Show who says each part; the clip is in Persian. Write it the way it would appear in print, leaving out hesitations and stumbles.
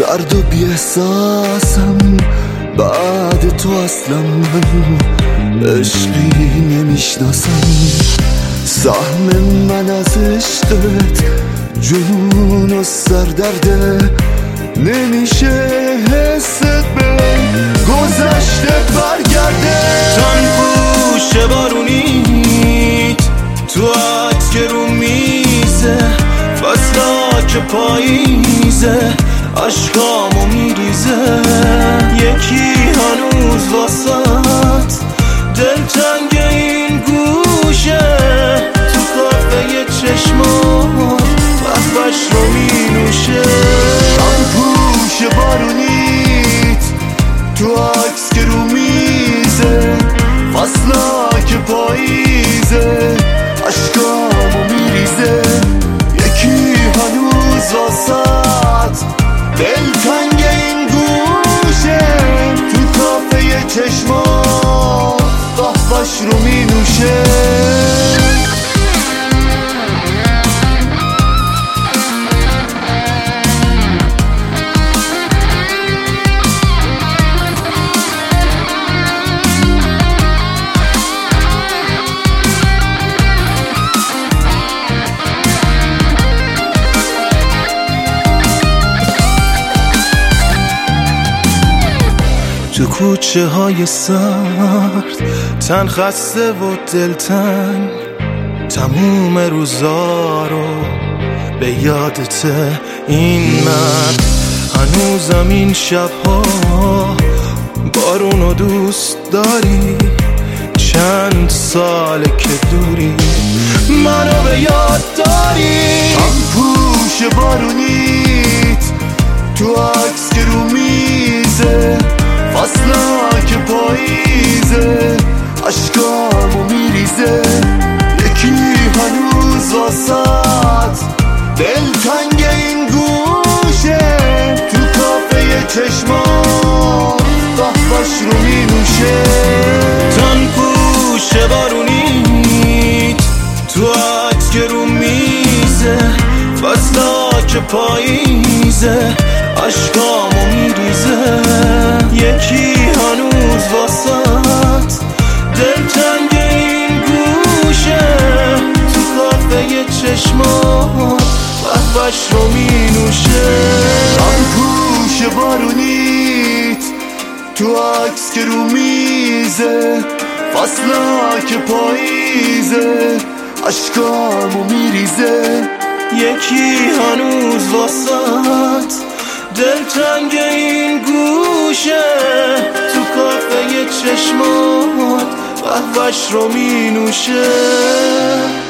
Speaker 1: درد و بی احساسم بعد تو اصلا من عشقی نمیشناسم. سهم من از عشقت جنون و سردرده، نمیشه حست به گذشته برگرده.
Speaker 2: تن پوش بارونیت تو عکس که رو میزه، فصلا که پاییزه عشقامو میریزه. یکی هنوز واسط دلتنگ این گوشه، تو کافه چشمات وقفش رو مینوشه.
Speaker 1: تن پوش بارونیت تو عکس که رو میزه، فصلا که پاییزه عشقامو میریزه. یکی هنوز واسط دلتنگ این گوشه، تو کافه چشمات قهوه‌ش رو مینوشه.
Speaker 2: تو کوچه های سرد تن خسته و دلتنگ، تموم روزا رو به یادته این مرد. هنوزم این شبها بارونو دوست داری، چند ساله که دوری منو به یاد داری.
Speaker 1: تن پوش بارونیت تو عکس که رو میزه، فصلا که پاییزه عشقامو میریزه. یکی هنوز واسط دلتنگ این گوشه، تو کافه چشمات قهوه‌ش رو مینوشه.
Speaker 2: تن پوش بارونیت تو عکس که رو میزه، فصلا که پاییزه عشقامو میریزه. یکی هنوز واسط دلتنگ این گوشه، تو کافه چشمات قهوه‌ش رو مینوشه.
Speaker 1: تن پوش بارونیت تو عکس که رو میزه، فصلا که پاییزه عشقامو میریزه.
Speaker 2: یکی هنوز واسط دلتنگ این گوشه، تو کافه چشمات قهوه‌ش رو مینوشه.